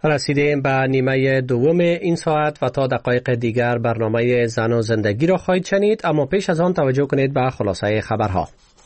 رسیدیم به نیمه دوم این ساعت و تا دقایق دیگر برنامه زن و زندگی را خواهید شنید، اما پیش از آن توجه کنید به خلاصه خبرها.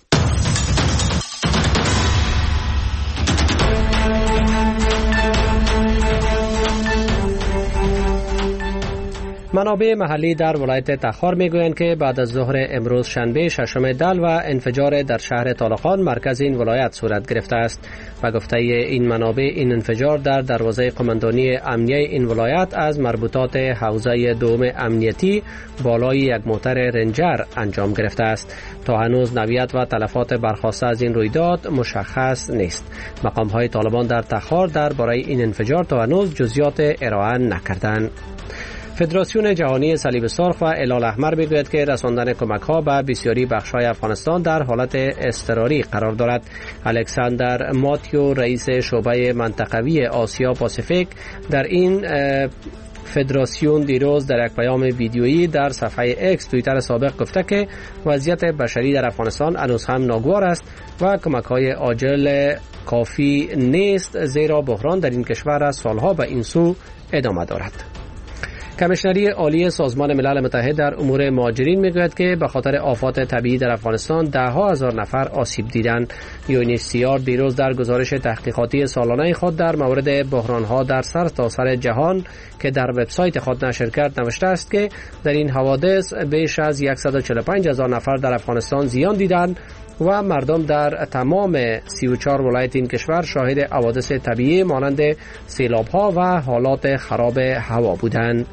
منابع محلی در ولایت تخار میگویند که بعد از ظهر امروز شنبه ششم دل و انفجار در شهر طالقان مرکز این ولایت صورت گرفته است. و گفته این منابع این انفجار در دروازه قماندانی امنیه این ولایت از مربوطات حوزه دوم امنیتی بالای یک موتر رنجر انجام گرفته است. تا هنوز نوعیت و تلفات برخاسته از این رویداد مشخص نیست. مقام های طالبان در تخار درباره این انفجار تا هنوز جزئیات ارائه نکردند. فدراسیون جهانی صلیب سرخ و هلال احمر میگوید که رساندن کمک‌ها به بسیاری بخش‌های افغانستان در حالت اضطراری قرار دارد. الکساندر ماتیو رئیس شعبه منطقوی آسیا پاسیفیک در این فدراسیون دیروز در یک پیام ویدیویی در صفحه اکس توییتر سابق گفته که وضعیت بشری در افغانستان هنوز هم ناگوار است و کمک‌های عاجل کافی نیست، زیرا بحران در این کشور از سالها به این سو ادامه دارد. کمیشنری عالی سازمان ملل متحد در امور مهاجرین میگوید که به خاطر آفات طبیعی در افغانستان ده‌ها هزار نفر آسیب دیدند. UNHCR دیروز در گزارش تحقیقاتی سالانه خود در مورد بحران‌ها در سرتاسر جهان که در وبسایت خود نشر کرد نوشته است که در این حوادث بیش از 145,000 نفر در افغانستان زیان دیدند و مردم در تمام 34 ولایت این کشور شاهد حوادث طبیعی مانند سیلاب‌ها و حالات خراب هوا بودند.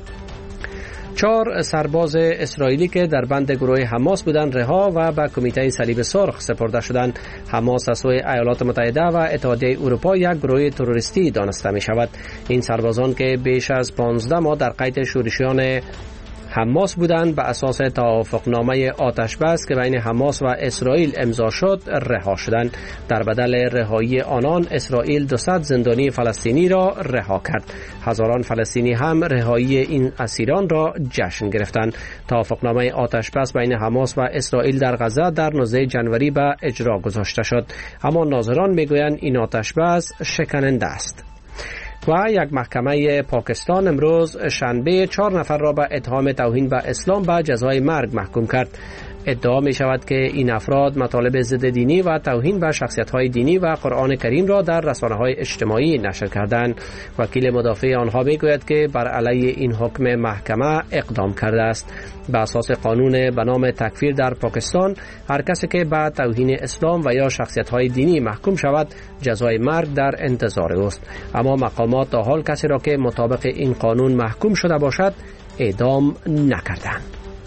4 سرباز اسرائیلی که در بند گروه حماس بودند رها و به کمیته صلیب سرخ سپرده شدند. حماس از سوی ایالات متحده و اتحادیه اروپا یک گروه تروریستی دانسته می شود. این سربازان که بیش از 15 ماه در قید شورشیان حماس بودند به اساس توافقنامه آتش بس که بین حماس و اسرائیل امضا شد رها شدند. در بدل رهایی آنان اسرائیل 200 زندانی فلسطینی را رها کرد. هزاران فلسطینی هم رهایی این اسیران را جشن گرفتند. توافقنامه آتش بس بین حماس و اسرائیل در غزه در 19 جنوری به اجرا گذاشته شد، اما ناظران میگویند این آتش بس شکننده است. و یک محکمه پاکستان امروز شنبه 4 نفر را به اتهام توهین به اسلام به جزای مرگ محکوم کرد. ادعا می شود که این افراد مطالب ضد دینی و توهین به شخصیت‌های دینی و قرآن کریم را در رسانه‌های اجتماعی نشر کردند. وکیل مدافع آنها میگوید که بر علیه این حکم محکمه اقدام کرده است. به اساس قانون به نام تکفیر در پاکستان هر کسی که به توهین اسلام و یا شخصیت‌های دینی محکوم شود جزای مرگ در انتظار است، اما مقامات تا حال کسی را که مطابق این قانون محکوم شده باشد اعدام نکردند.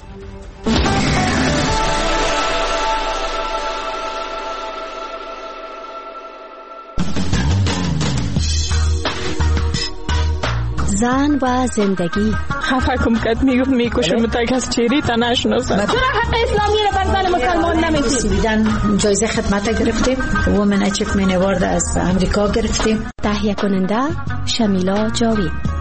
زن و زندگی. حکم کرد میکشم تا کس چیری تا نشناسد. چرا حق اسلامی را بر زن مسلمان نمیدید؟ جایزه خدمت گرفتیم، وومن اچیومنت اوارد از امریکا گرفتیم. تهیه کننده شمیلا جاوید.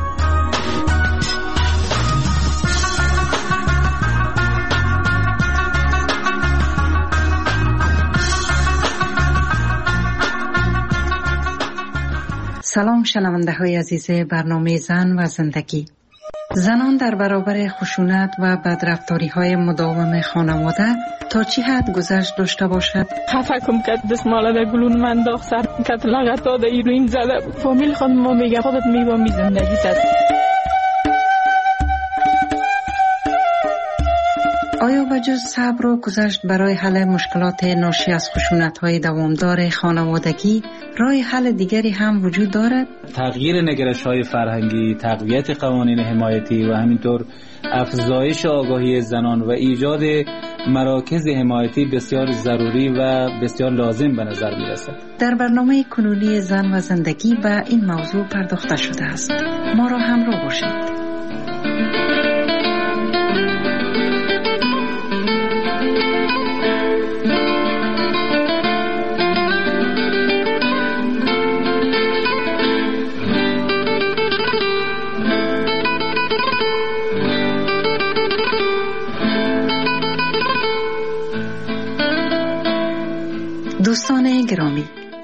سلام شنونده های عزیز برنامه زن و زندگی. زنان در برابر خشونت و بدرفتاری های مداوم خانواده تا چی حد گذشت داشته باشد؟ حفکم کرد دستماله در گلون من داخت سر کت لغت داده ایروین زده فامیل خود ما میگه خودت میبامی زندگی زد. آیا بجز صبر و گذشت برای حل مشکلات ناشی از خشونت‌های دوامدار خانوادگی راه حل دیگری هم وجود دارد؟ تغییر نگرش‌های فرهنگی، تقویت قوانین حمایتی و همینطور افزایش آگاهی زنان و ایجاد مراکز حمایتی بسیار ضروری و بسیار لازم به نظر می‌رسد. در برنامه کنونی زن و زندگی به این موضوع پرداخته شده است. ما را همراه باشید. دوستان گرامی، می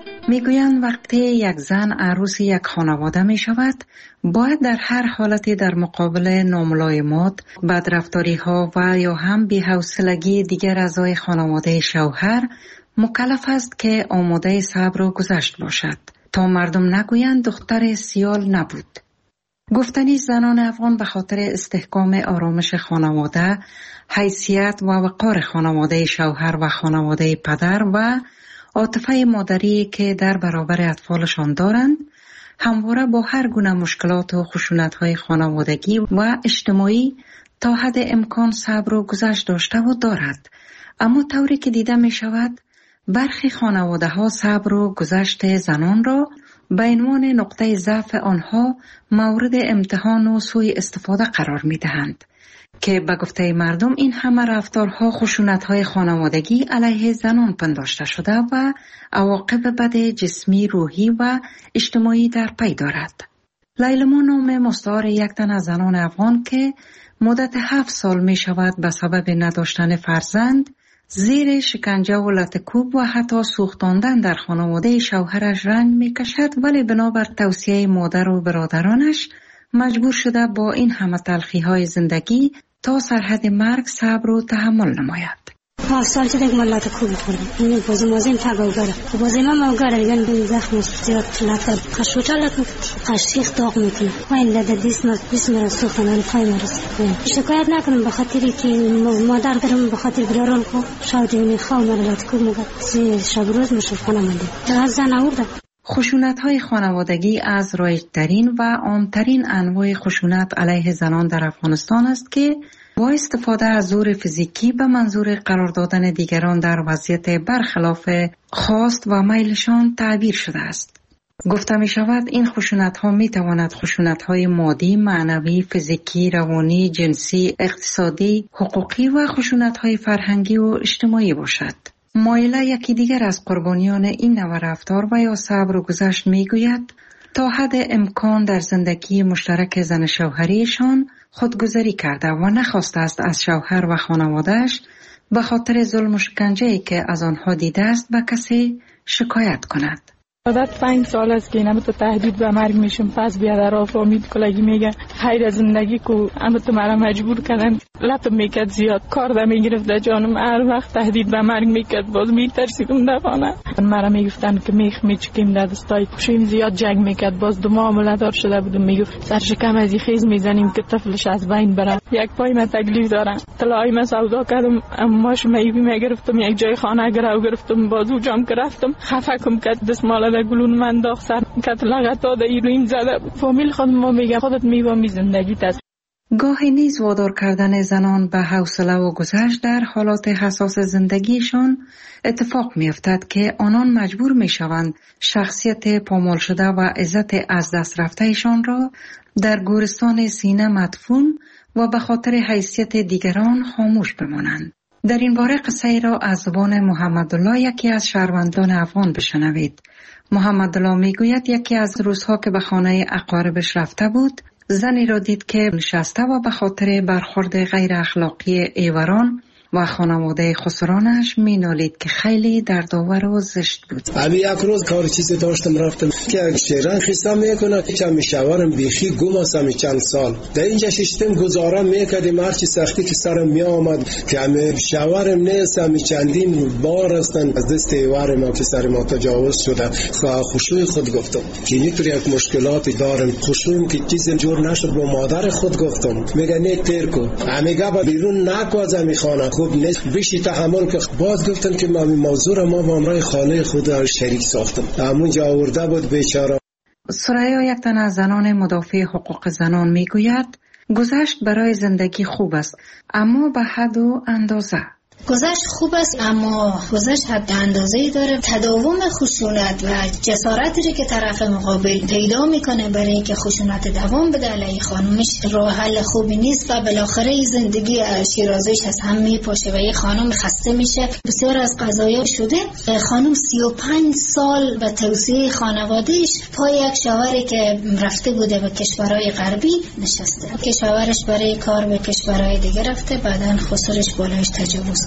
میگویند وقتی یک زن عروس یک خانواده می شود باید در هر حالتی در مقابل ناملایمات، بدرفتاری ها و یا هم بی‌حوصلگی دیگر اعضای خانواده شوهر مکلف است که آماده صبر و گذشت باشد تا مردم نگویند دختر سیال نبود. گفتنی زنان افغان به خاطر استحکام آرامش خانواده، حیثیت و وقار خانواده شوهر و خانواده پدر و عاطفه مادری که در برابر اطفالشان دارند، همواره با هر گونه مشکلات و خشونت‌های خانوادگی و اجتماعی تا حد امکان صبر و گذشت داشته و دارد. اما طوری که دیده می شود برخی خانواده‌ها صبر و گذشت زنان را به عنوان نقطه ضعف آنها مورد امتحان و سوء استفاده قرار می دهند که به گفته مردم این همه رفتارها خشونت‌های خانوادگی علیه زنان پنداشته شده و عواقب بد جسمی، روحی و اجتماعی در پی دارد. لیلما نام مستعار یک تن از زنان افغان که مدت 7 سال می شود به سبب نداشتن فرزند زیر شکنجه و لطکوب و حتی سوختاندن در خانواده شوهرش رنج می کشد، ولی بنابر توصیه مادر و برادرانش مجبور شده با این همه تلخی‌های زندگی تا سرحد مرگ صبر و تحمل نماید. 7 سال که دیگه ملت خوب می‌خورم. این بازی مازیم تگاوگره. بازی من موگره دیگه به زخم زیاد لطه خشوچه لطه خشیخ داغ میکنه. و این لده دیس مرا سوختن پای مرا. شکایت نکنم به خاطری که مادر دارم، به خاطر براران کو شاودی خواه مرا لطه کوب میگه. شب روز میشه خونه منده. از زن آورده. خشونت‌های خانوادگی از رایج‌ترین و عام‌ترین انواع خشونت علیه زنان در افغانستان است که با استفاده از زور فیزیکی به منظور قرار دادن دیگران در وضعیت برخلاف خواست و میلشان تعبیر شده است. گفته می شود این خشونت‌ها می تواند خشونت‌های مادی، معنوی، فیزیکی، روانی، جنسی، اقتصادی، حقوقی و خشونت‌های فرهنگی و اجتماعی باشد. مایلا یکی دیگر از قربانیان این نوع رفتار و یا صبر و گذشت می گوید تا حد امکان در زندگی مشترک زن شوهریشان خودگذری کرده و نخواسته است از شوهر و خانوادهش به خاطر ظلم و شکنجه‌ای که از آنها دیده است به کسی شکایت کند. عادت 5 سال است که اینم تو تهدید به مرگ میشم. پس بیادر فامید کلگی میگه خیر زندگی کو اما تو مرا مجبور کردن لطم میکرد زیاد کار ده میگرفت در جانم هر وقت تهدید به مرگ میکرد باز میترسیدم دفانه مرا میگفتن که میخ میچکیم در دستای کشیم زیاد جنگ میکرد باز دو معامله دار شده بودم میگفت سرشکم از این خیز میزنیم که طفلش از بین بره. یک پای من تکلیف دارم طلای من سودا کردم اماش میوی میگرفتم یک جای خانه گرو گرفتم بازو جام رفتم خفکم کرد دستمال گلون من داغ سر کت لغتا ده ایروین زده فامیل خود ما میگه خودت میوامی زندگیت است. گاهی نیز وادار کردن زنان به حوصله و گذشت در حالات حساس زندگیشان اتفاق میافتد که آنان مجبور میشوند شخصیت پامال شده و عزت از دست رفتهشان را در گورستان سینه مدفون و به خاطر حیثیت دیگران خاموش بمانند. در این باره قصه را از زبان محمدالله یکی از شهروندان افغان بشنوید. محمدالله میگوید یکی از روزها که به خانه اقاربش رفته بود زنی را دید که نشسته و به خاطر برخورد غیر اخلاقی ایوران و خانواده خسرانش مینالید که خیلی دردآور و زشت بود. یک روز کار چیزی داشتم رفتم که یک شیران خیسا میکنه که میشوارم بیخی گم هستم چند سال در اینجا ششتم گزارم میکردیم هرچی سختی که سرم می آمد که شوارم نیستم چندین بار هستن از دست ایوار ما که سر ما تجاوز شده خوشوی خود گفتم که اینطور یک مشکلاتی دارم خوشویم که چیزی جور نشد با مادر خود گفتم میگه نه تیر کو میگه با بیرون نکو از میخوانه خوب نیست بیشی تحمل که باز گفتن که موضوع ما با امرای خانه خود شریک ساختم همونجا آورده بود بیچاره. سریا یک تن از زنان مدافع حقوق زنان میگوید گذشت برای زندگی خوب است اما به حد و اندازه. گذشت خوب است اما گذشت حد اندازه‌ای داره. تداوم خشونت و جسارتی که طرف مقابل پیدا میکنه برای اینکه خشونت دوام بده علیه خانمش راه حل خوبی نیست و بالاخره زندگی شیرازیش از هم میپاشه و یه خانم خسته میشه. بسیار از قضایا شده خانم 35 سال به توصیه خانوادهش پای یک شوهری که رفته بوده به کشورهای غربی نشسته که شوهرش برای کار به کشورهای دیگه رفته بعدن خسرش بالایش تجاوز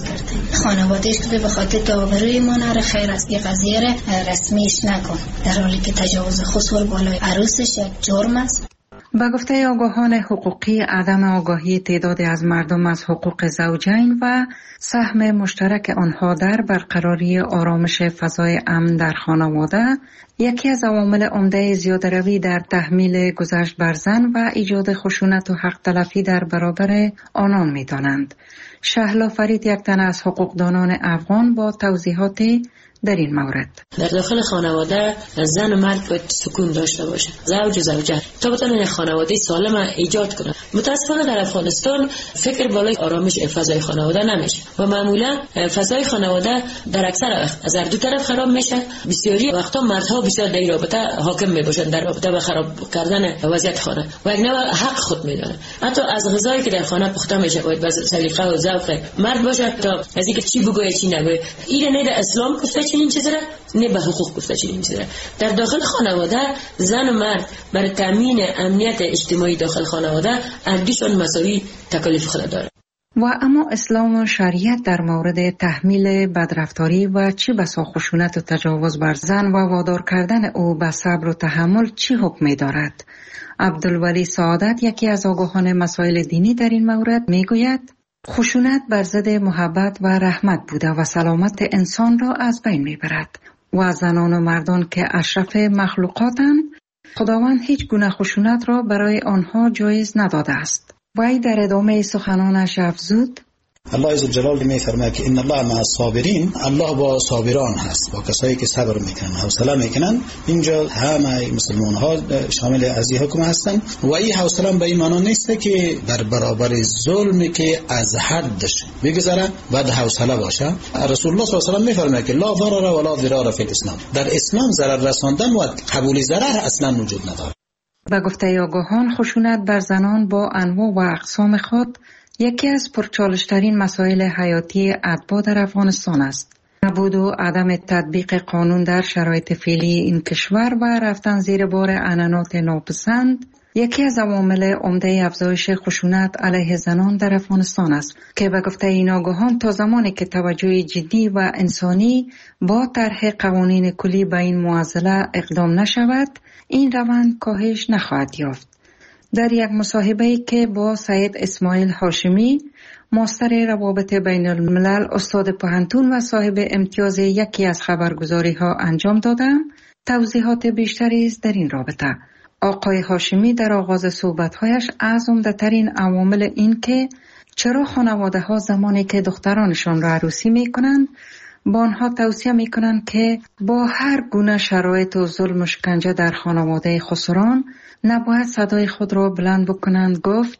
اعتراض کرده. خانوادهش که به خاطر داوری ما نره خیر است، یه قضیه را رسمیش نکن، در حالی که تجاوز خصوصی بالای عروسش یک جرم است. با گفته آگاهان حقوقی، عدم آگاهی تعدادی از مردم از حقوق زوجین و سهم مشترک آنها در برقراری آرامش فضای امن در خانواده یکی از عوامل عمده زیاده‌روی در تحمیل گذشت بر زن و ایجاد خشونت و حق تلفی در برابر آنان می‌دانند. شهلا فرید، یک تن از حقوقدانان افغان، با توضیحات در این مورد. در داخل خانواده زن و مرد باید سکون داشته باشه، زوج و زوجه، تا بتونن خانواده سالم ایجاد کنن. متاسفانه در افغانستان فکر بالای آرامش فضای خانواده نمیشه و معمولا فضای خانواده در اکثر از هر دو طرف خراب میشه. بسیاری وقتا مردها بسیار در رابطه حاکم میباشن، در رابطه به خراب کردن وضعیت خانه و یک نوع حق خود میدونن. حتی از غذایی که در خانه پخته میشه باید به سلیقه و ذوق مرد باشه تا از اینکه چی بگوید چی نگوید. این نه در اسلام گفته چنین چیزی را، نه به حقوق گفته چنین چیزی را. در داخل خانواده زن و مرد برای تامین امنیت اجتماعی داخل خانواده اردیشون مساوی تکالیف خود داره. و اما اسلام و شریعت در مورد تحمیل بدرفتاری و چه بسا خشونت و تجاوز بر زن و وادار کردن او به صبر و تحمل چی حکم می دارد؟ عبدالولی سعادت، یکی از آگاهان مسائل دینی، در این مورد می گوید خشونت بر ضد محبت و رحمت بوده و سلامت انسان را از بین می برد و زنان و مردان که اشرف مخلوقاتند، خداوند هیچ گونه خشونت را برای آنها جایز نداده است. وی در ادامه سخنانش افزود: الله عزوجل می‌فرماید که ان الله مع الصابرین، الله با صابران هست، با کسایی که صبر میکنن، حوصله میکنن. اینجا همه مسلمان ها شامل از این حکم هستن و این حوصله به این معنی نیست که در برابر ظلمی که از حدش بگذره بعد حوصله باشه. رسول الله صلی الله علیه و آله می‌فرماید که لا ضرر ولا ضرار فی الاسلام، در اسلام ضرر رساندن و قبول ضرر اصلا وجود نداره. به گفته آگاهان، خشونت بر زنان با انواع و اقسام خود یکی از پرچالش‌ترین مسائل حیاتی اتباع در افغانستان است. نبود و عدم تطبیق قانون در شرایط فعلی این کشور و رفتن زیر بار عنعنات ناپسند یکی از عوامل عمده افزایش خشونت علیه زنان در افغانستان است که به گفته این آگاهان تا زمانی که توجه جدی و انسانی با طرح قوانین کلی به این معضله اقدام نشود، این روند کاهش نخواهد یافت. در یک مصاحبه‌ای که با سید اسماعیل هاشمی، ماستر روابط بین الملل، استاد پوهنتون و صاحب امتیاز یکی از خبرگزاری‌ها انجام دادم، توضیحات بیشتری است در این رابطه. آقای هاشمی در آغاز صحبت‌هایش از عمده‌ترین عوامل این که چرا خانواده‌ها زمانی که دخترانشان را عروسی می‌کنند با آنها توصیه می‌کنند که با هر گونه شرایط و ظلم و شکنجه در خانواده خسران نباید صدای خود را بلند بکنند، گفت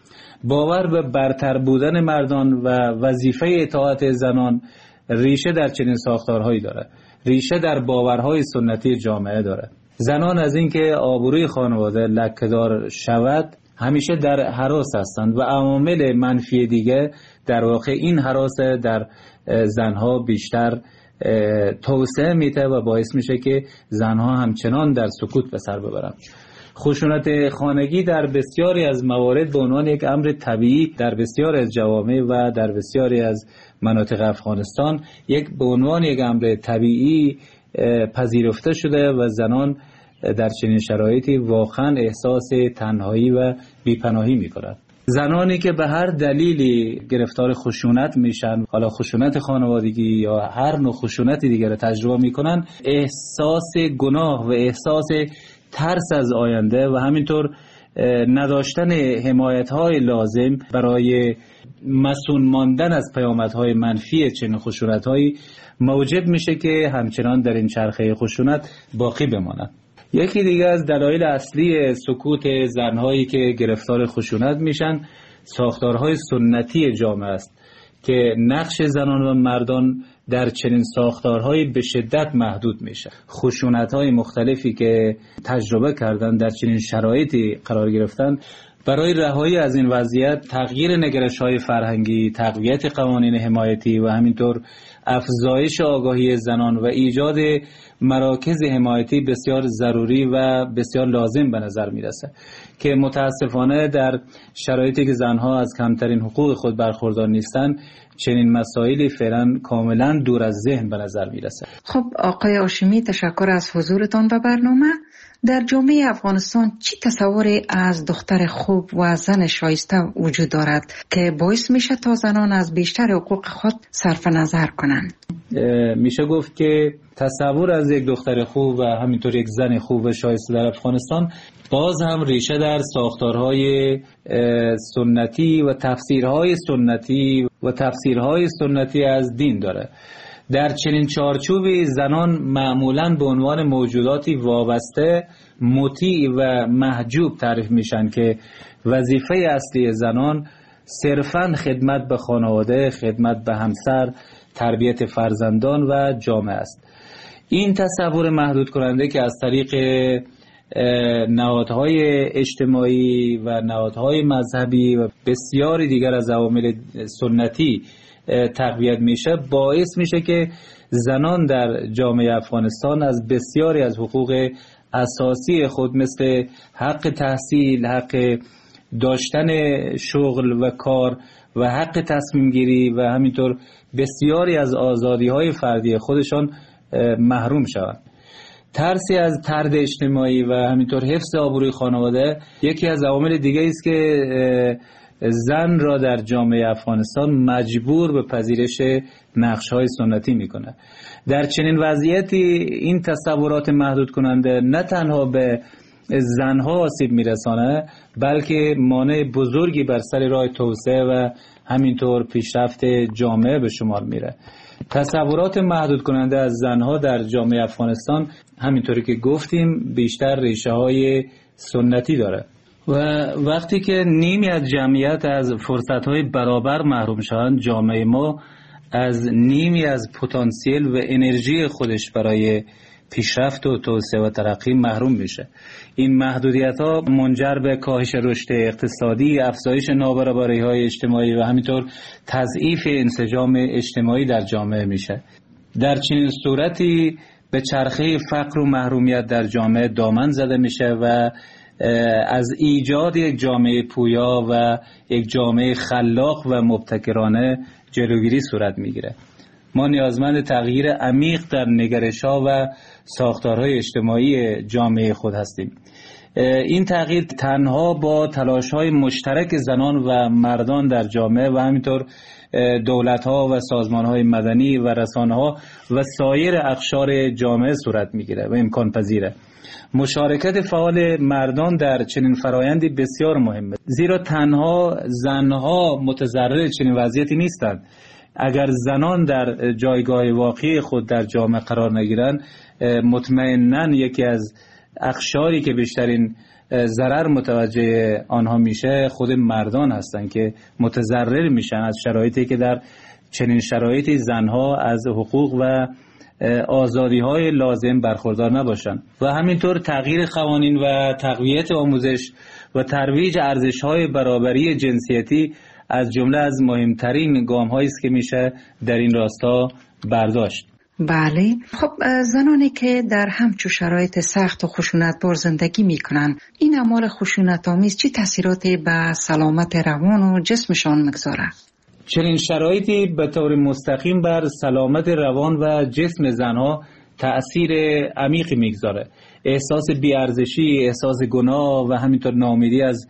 باور به برتر بودن مردان و وظیفه اطاعت زنان ریشه در چنین ساختارهایی دارد، ریشه در باورهای سنتی جامعه دارد. زنان از اینکه آبروی خانواده لکه‌دار شود همیشه در هراس هستند و عوامل منفی دیگه در واقع این هراس در زنها بیشتر توسعه میده و باعث میشه که زنها همچنان در سکوت به سر ببرند. خشونت خانگی در بسیاری از موارد به عنوان یک امر طبیعی در بسیاری از جوامع و در بسیاری از مناطق افغانستان به عنوان یک امر طبیعی پذیرفته شده و زنان در چنین شرایطی واقعا احساس تنهایی و بیپناهی می‌کنند. زنانی که به هر دلیلی گرفتار خشونت میشن، حالا خشونت خانوادگی یا هر نوع خشونت دیگر را تجربه میکنن، احساس گناه و احساس ترس از آینده و همینطور نداشتن حمایت‌های لازم برای مسئول ماندن از پیامدهای منفی چنین خشونت‌هایی موجب میشه که همچنان در این چرخه خشونت باقی بمانند. یکی دیگه از دلایل اصلی سکوت زنهایی که گرفتار خشونت میشن ساختارهای سنتی جامعه است که نقش زنان و مردان در چنین ساختارهایی به شدت محدود میشه. خشونت‌های مختلفی که تجربه کردن در چنین شرایطی قرار گرفتن، برای رهایی از این وضعیت تغییر نگرش‌های فرهنگی، تقویت قوانین حمایتی و همینطور افزایش آگاهی زنان و ایجاد مراکز حمایتی بسیار ضروری و بسیار لازم به نظر میرسه که متاسفانه در شرایطی که زنها از کمترین حقوق خود برخوردار نیستن چنین مسائلی فعلا کاملا دور از ذهن به نظر میرسه. خب آقای هاشمی، تشکر از حضورتان به برنامه. در جامعه افغانستان چی تصوری از دختر خوب و زن شایسته وجود دارد که باعث میشه تا زنان از بیشتر حقوق خود صرف نظر کنند؟ میشه گفت که تصور از یک دختر خوب و همینطور یک زن خوب و شایسته در افغانستان باز هم ریشه در ساختارهای سنتی و تفسیرهای سنتی از دین داره. در چنین چارچوبی زنان معمولاً به عنوان موجوداتی وابسته، مطیع و محجوب تعریف میشن که وظیفه اصلی زنان صرفاً خدمت به خانواده، خدمت به همسر، تربیت فرزندان و جامعه است. این تصور محدود کننده که از طریق نهادهای اجتماعی و نهادهای مذهبی و بسیاری دیگر از عوامل سنتی تقویت میشه، باعث میشه که زنان در جامعه افغانستان از بسیاری از حقوق اساسی خود مثل حق تحصیل، حق داشتن شغل و کار و حق تصمیم گیری و همینطور بسیاری از آزادی‌های فردی خودشان محروم شوند. ترسی از طرد اجتماعی و همینطور حفظ آبروی خانواده یکی از عوامل دیگه است که زن را در جامعه افغانستان مجبور به پذیرش نقش‌های سنتی میکنه. در چنین وضعیتی این تصورات محدود کننده نه تنها به زنها آسیب میرسانه، بلکه مانع بزرگی بر سر راه توسعه و همینطور پیشرفت جامعه به شمار میره. تصورات محدود کننده از زنها در جامعه افغانستان همینطوری که گفتیم بیشتر ریشه های سنتی داره و وقتی که نیمی از جمعیت از فرصت‌های برابر محروم شوند، جامعه ما از نیمی از پتانسیل و انرژی خودش برای پیشرفت و توسعه و ترقی محروم میشه. این محدودیت‌ها منجر به کاهش رشد اقتصادی، افزایش نابرابری‌های اجتماعی و همینطور تضعیف انسجام اجتماعی در جامعه میشه. در چنین صورتی به چرخه فقر و محرومیت در جامعه دامن زده میشه و از ایجاد یک جامعه پویا و یک جامعه خلاق و مبتکرانه جلوگیری صورت میگیره. ما نیازمند تغییر عمیق در نگرش‌ها و ساختارهای اجتماعی جامعه خود هستیم. این تغییر تنها با تلاش‌های مشترک زنان و مردان در جامعه و همینطور دولت‌ها و سازمان‌های مدنی و رسانه‌ها و سایر اقشار جامعه صورت میگیره و امکان پذیره. مشارکت فعال مردان در چنین فرایندی بسیار مهمه، زیرا تنها زنها متضرر چنین وضعیتی نیستند. اگر زنان در جایگاه واقعی خود در جامعه قرار نگیرند، مطمئناً یکی از اقشاری که بیشترین ضرر متوجه آنها میشه خود مردان هستند که متضرر میشن از شرایطی که در چنین شرایطی زنها از حقوق و آزادی‌های لازم برخوردار نباشند. و همینطور تغییر قوانین و تقویت آموزش و ترویج ارزش‌های برابری جنسیتی از جمله از مهمترین گام‌هایی است که میشه در این راستا برداشت. بله، خب زنانی که در همچو شرایط سخت و خشونت‌بار زندگی میکنن، این اعمال خشونت‌آمیز چه تاثیراتی به سلامت روان و جسمشان میگذاره؟ چنین شرایطی به طور مستقیم بر سلامت روان و جسم زنها تأثیر عمیقی میگذاره. احساس بی‌ارزشی، احساس گناه و همینطور ناامیدی از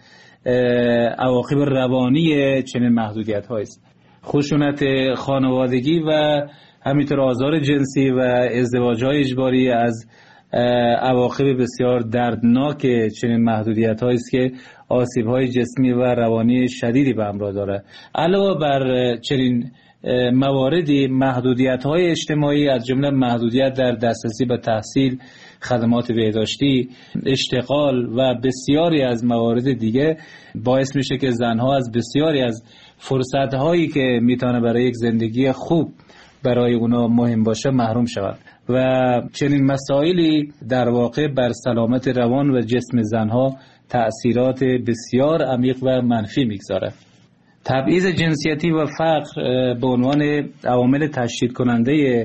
عواقب روانی چنین محدودیت‌هایی است. خشونت خانوادگی و همینطور آزار جنسی و ازدواج‌های اجباری از عواقب بسیار دردناک چنین محدودیت‌هایی است که آسیب‌های جسمی و روانی شدیدی به همراه داره. علاوه بر چنین مواردی، محدودیت‌های اجتماعی از جمله محدودیت در دسترسی به تحصیل، خدمات بهداشتی، اشتغال و بسیاری از موارد دیگه باعث میشه که زنها از بسیاری از فرصت‌هایی که میتونه برای یک زندگی خوب برای اونا مهم باشه محروم شوند و چنین مسائلی در واقع بر سلامت روان و جسم زنها تأثیرات بسیار عمیق و منفی میگذاره. تبعیض جنسیتی و فقر به عنوان عوامل تشدید کننده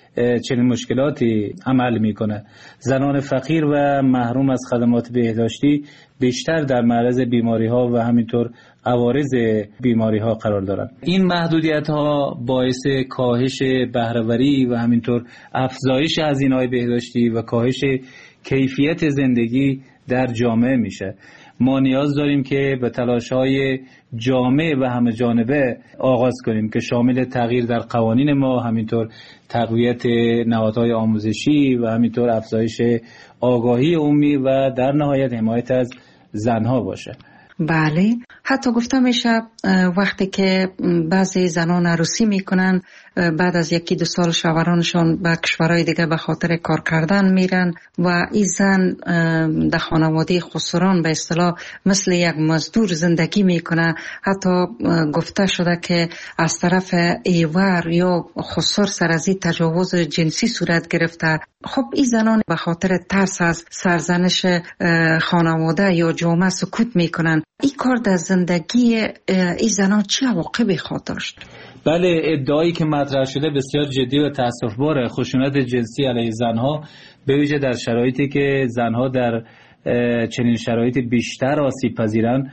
چنین مشکلاتی عمل میکنه. زنان فقیر و محروم از خدمات بهداشتی بیشتر در معرض بیماری ها و همینطور عوارض بیماری ها قرار دارند. این محدودیت ها باعث کاهش بهره‌وری و همینطور افزایش هزینه‌های بهداشتی و کاهش کیفیت زندگی در جامعه میشه. ما نیاز داریم که به تلاش‌های جامع و همه جانبه آغاز کنیم که شامل تغییر در قوانین ما، همینطور تقویت نهادهای آموزشی و همینطور افزایش آگاهی عمومی و در نهایت حمایت از زنها باشه. بله، حتی گفته میشه وقتی که بعضی زنان عروسی میکنن بعد از 1-2 سال شوهرانشان به کشورهای دیگه به خاطر کار کردن میرن و این زن در خانواده خسران به اصطلاح مثل یک مزدور زندگی میکنه. حتی گفته شده که از طرف ایور یا خسر سر از این تجاوز جنسی صورت گرفته. خب این زنان به خاطر ترس از سرزنش خانواده یا جامعه سکوت میکنن. این کار در زندگی این زنان چه عواقبی خواهد داشت؟ بله، ادعایی که مطرح شده بسیار جدی و تأسف‌باره. خشونت جنسی علیه زنها به ویژه در شرایطی که زنها در چنین شرایط بیشتر آسیب پذیرن،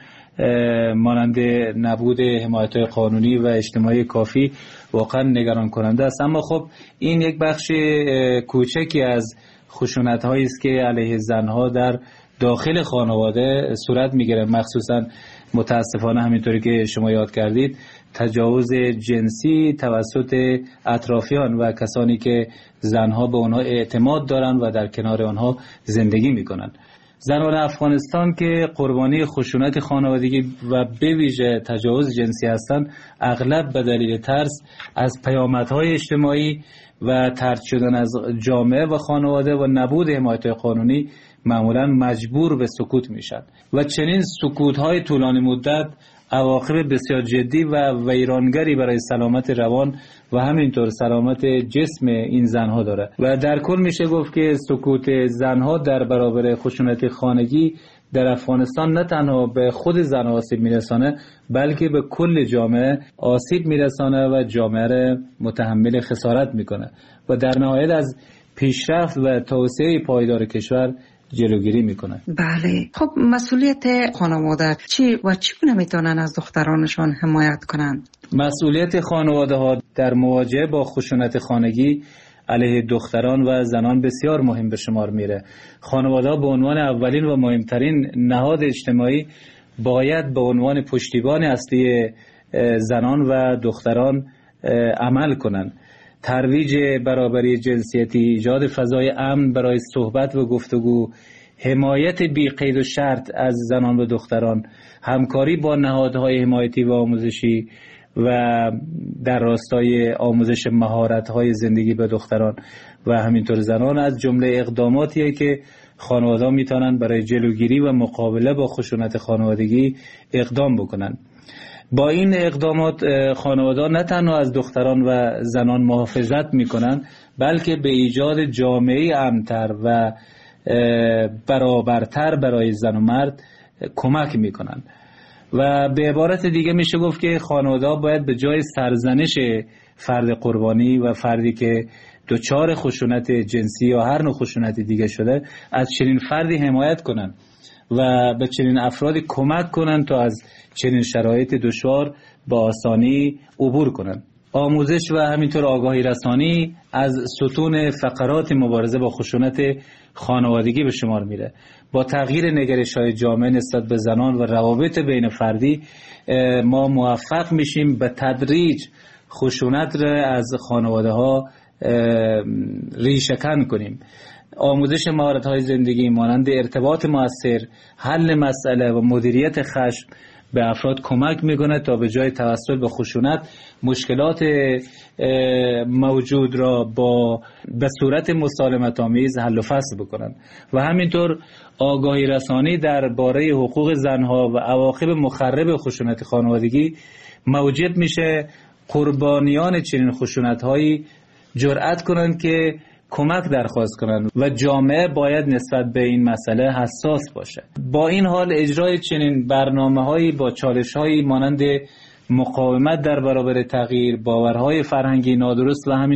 مانند نبود حمایت‌های قانونی و اجتماعی کافی، واقعا نگران کننده است. اما خب این یک بخش کوچکی از خشونت‌هایی است که علیه زنها در داخل خانواده صورت میگیره. مخصوصا متاسفانه همینطوری که شما یاد کردید، تجاوز جنسی توسط اطرافیان و کسانی که زنها به آنها اعتماد دارن و در کنار آنها زندگی میکنن. زنان افغانستان که قربانی خشونت خانوادگی و به ویژه تجاوز جنسی هستند، اغلب به دلیل ترس از پیامدهای اجتماعی و طرد شدن از جامعه و خانواده و نبود حمایت قانونی معمولا مجبور به سکوت میشن و چنین سکوت‌های طولانی مدت عواقب بسیار جدی و ویرانگری برای سلامت روان و همینطور سلامت جسم این زنها داره و در کل میشه گفت که سکوت زنها در برابر خشونت خانگی در افغانستان نه تنها به خود زنها آسیب میرسانه، بلکه به کل جامعه آسیب میرسانه و جامعه را متحمل خسارت میکنه و در نهایت از پیشرفت و توسعه پایدار کشور جلوگیری میکنه. بله، خب مسئولیت خانواده چی و چگونه میتونن از دخترانشان حمایت کنند؟ مسئولیت خانواده ها در مواجهه با خشونت خانگی علیه دختران و زنان بسیار مهم به شمار میره. خانواده ها به عنوان اولین و مهمترین نهاد اجتماعی باید به عنوان پشتیبان اصلی زنان و دختران عمل کنند. ترویج برابری جنسیتی، ایجاد فضای امن برای صحبت و گفتگو، حمایت بی قید و شرط از زنان و دختران، همکاری با نهادهای حمایتی و آموزشی و در راستای آموزش مهارت‌های زندگی به دختران و همینطور زنان از جمله اقداماتیه که خانواده‌ها میتونن برای جلوگیری و مقابله با خشونت خانوادگی اقدام بکنن. با این اقدامات خانواده‌ها نه تنها از دختران و زنان محافظت میکنن، بلکه به ایجاد جامعه امن‌تر و برابرتر برای زن و مرد کمک میکنن. و به عبارت دیگه میشه گفت که خانواده‌ها باید به جای سرزنش فرد قربانی و فردی که دچار خشونت جنسی یا هر نوع خشونت دیگه شده، از چنین فردی حمایت کنن و به چنین افرادی کمک کنن تا از چنین شرایط دشوار با آسانی عبور کنن. آموزش و همینطور آگاهی رسانی از ستون فقرات مبارزه با خشونت خانوادگی به شمار میره. با تغییر نگرش‌های جامعه نسبت به زنان و روابط بین فردی ما موفق میشیم به تدریج خشونت را از خانواده ها ریشه‌کن کنیم. آموزش مهارت‌های زندگی مانند ارتباط مؤثر، حل مسئله و مدیریت خشم به افراد کمک میکنه تا به جای توسل به خشونت مشکلات موجود را به صورت مسالمت آمیز حل و فصل بکنن و همینطور آگاهی رسانی درباره حقوق زنها و عواقب مخرب خشونت خانوادگی موجب میشه قربانیان چنین خشونت‌هایی جرأت کنند که کمک درخواست کنند و جامعه باید نسبت به این مسئله حساس باشه. با این حال اجرای چنین برنامه‌هایی با چالش‌هایی مانند مقاومت در برابر تغییر، باورهای فرهنگی نادرست و همینطور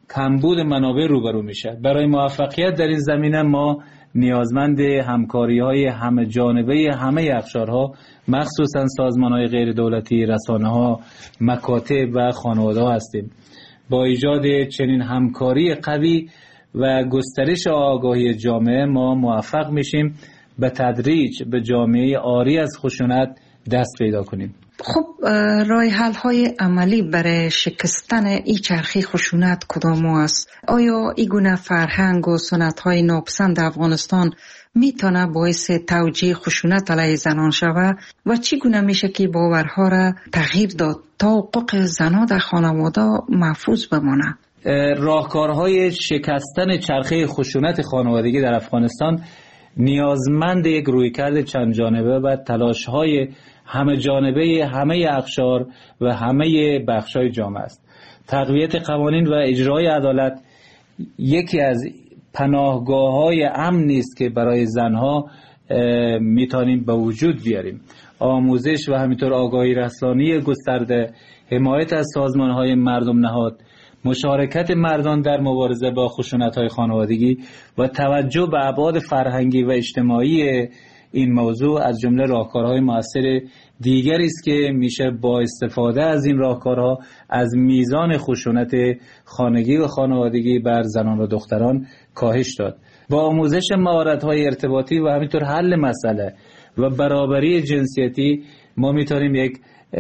کمبود منابع روبرو میشه. برای موفقیت در این زمینه ما نیازمند همکاری‌های همه جانبه همه اقشارها، مخصوصا سازمان‌های غیر دولتی، رسانه‌ها، مکاتب و خانواده‌ها هستیم. با ایجاد چنین همکاری قوی و گسترش آگاهی جامعه ما موفق میشیم به تدریج به جامعه عاری از خشونت دست پیدا کنیم. خب راه حل های عملی برای شکستن این چرخه خشونت کدام است؟ آیا این گونه فرهنگ و سنت های ناپسند افغانستان میتونه باعث توجیه خشونت علیه زنان شود و چی گونه میشه که باورها را تغییر داد تا حقوق زنان در خانواده محفوظ بمانه؟ راهکارهای شکستن چرخه خشونت خانوادگی در افغانستان نیازمند یک رویکرد چند جانبه و تلاش‌های همه جانبه همه اقشار و همه بخش‌های جامعه است. تقویت قوانین و اجرای عدالت یکی از پناهگاه‌های امن است که برای زنها میتونیم به وجود بیاریم. آموزش و همینطور آگاهی رسانی گسترده، حمایت از سازمان‌های مردم نهاد، مشارکت مردان در مبارزه با خشونت‌های خانوادگی و توجه به ابعاد فرهنگی و اجتماعی این موضوع از جمله راهکارهای مؤثر دیگری است که میشه با استفاده از این راهکارها از میزان خشونت خانگی و خانوادگی بر زنان و دختران کاهش داد. با آموزش مهارت‌های ارتباطی و همینطور حل مسئله و برابری جنسیتی ما میتونیم یک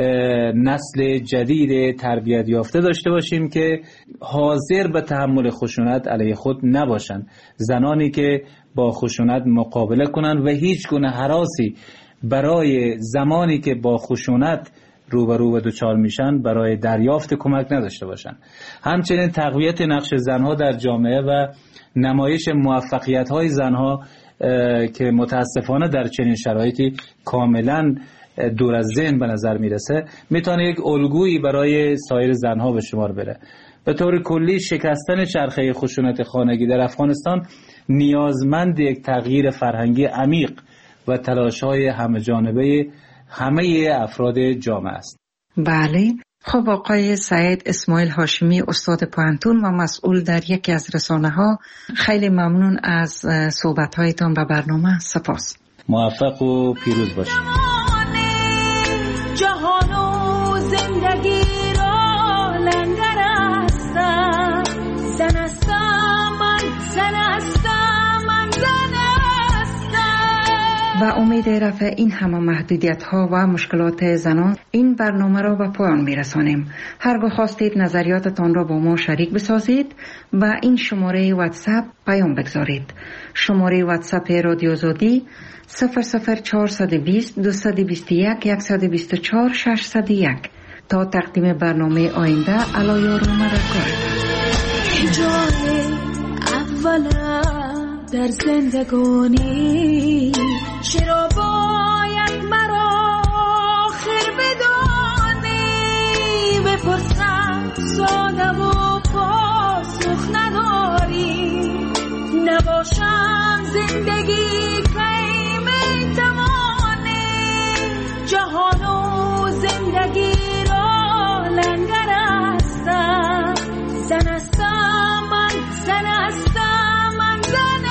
نسل جدید تربیت یافته داشته باشیم که حاضر به تحمل خشونت علیه خود نباشند. زنانی که با خشونت مقابله کنند و هیچ گونه هراسی برای زمانی که با خشونت روبرو و دچار میشن برای دریافت کمک نداشته باشند. همچنین تقویت نقش زنها در جامعه و نمایش موفقیت‌های زنها که متاسفانه در چنین شرایطی کاملاً دور از ذهن به نظر میرسه میتونه یک الگویی برای سایر زنها به شمار بره. به طور کلی شکستن چرخه خشونت خانگی در افغانستان نیازمند یک تغییر فرهنگی عمیق و تلاش‌های همه جانبه همه افراد جامعه است. بله. خب آقای سعید اسماعیل هاشمی، استاد پوهنتون و مسئول در یکی از رسانه‌ها، خیلی ممنون از صحبت‌هایتان به برنامه. سپاس. موفق و پیروز باشید. جهان و زندگی را لنگر هستم، زن هستم من، زن هستم من، زن هستم. و امید رفع این همه محدودیت ها و مشکلات زنان این برنامه را به پایان می رسانیم. هرگاه خواستید نظریاتتان را با ما شریک بسازید و این شماره واتساپ پیام بگذارید. شماره واتساپ رادیو آزادی 00420 221 124 601. تا تقدیم برنامه آینده علایار و مددکار. جای اولم در زندگانی چرا باید مرا آخر بدانی؟ بپرسم ساده و پاسخ نداری، نباشم زندگی جهان و زندگی را لنگر هستم، زن هستم من، زن هستم من، زن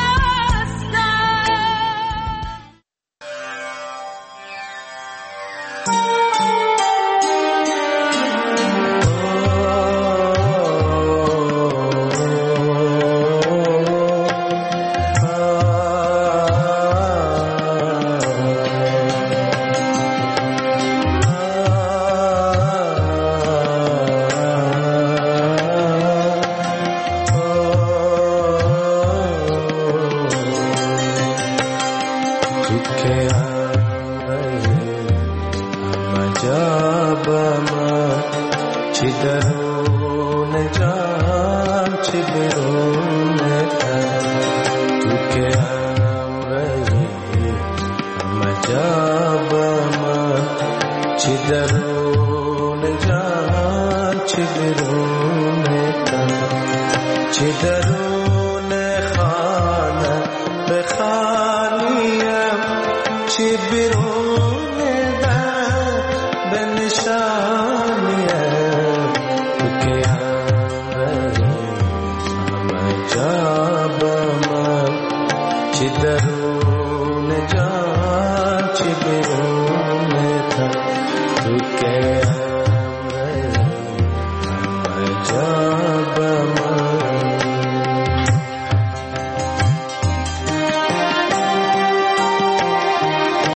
هرچی بیرون تن